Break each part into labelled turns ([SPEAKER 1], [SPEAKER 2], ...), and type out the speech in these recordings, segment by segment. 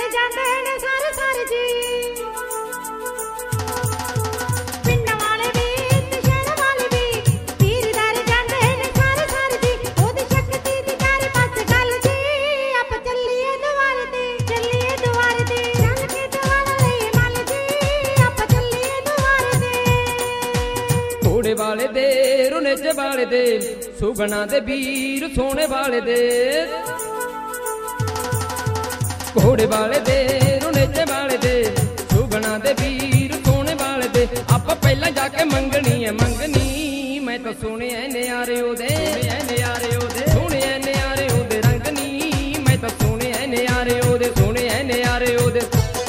[SPEAKER 1] जाते ने सारे सारे जी पिंड वाले भी ते शहर वाले भी पीरदार जाते ने सारे सारे जी ओदी शक्ति दी तारे पास गल जी आप चलिए द्वार ते चल के द्वार ले मल जी आप चलिए द्वार ते
[SPEAKER 2] घोड़े वाले दे रुनेचे वाले दे सुगना दे वीर सोने वाले दे घोड़े वाले दे रुनेचे वाले दे सुगना दे वीर सोने वाले दे आप पहला जाके मंगनी है मंगनी मैं तो सुने न्यारे ओदे सुने न्यारे ओदे रंगनी मैं तो सुने न्यारे ओदे सुने न्यारे ओदे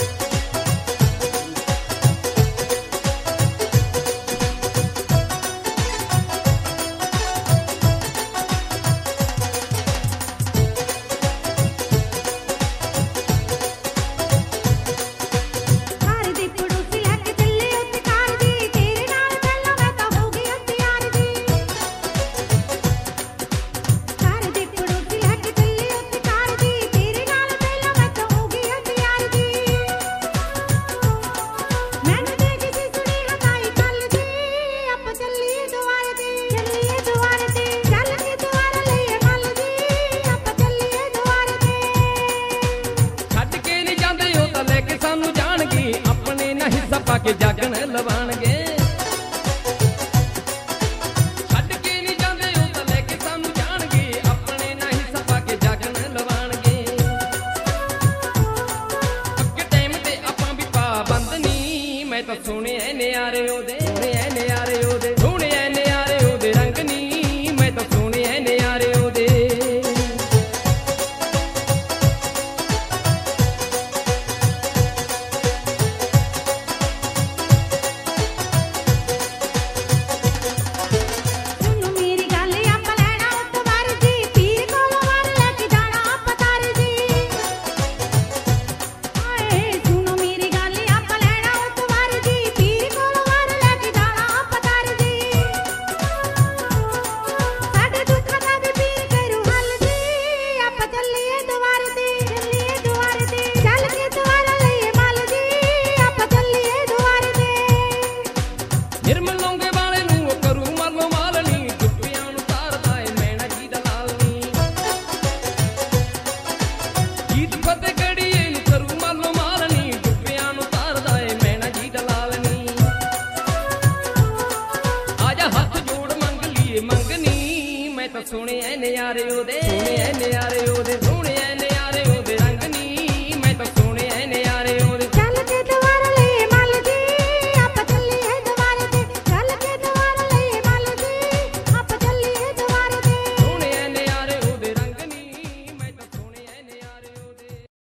[SPEAKER 2] के जागण लवाणगे छड्ड के नहीं जांदे ओ तां लेके सानू जाणगे अपने ना ही सपा के जागण लवाणगे अगे टाइम ते आपां भी पाबंद नहीं मैं तो सुने न्यारे ओदे सुने न्यारे ओदे रंगनी मैं तो सुने न्यारे ओदे सुने न्यारे ओदे सुने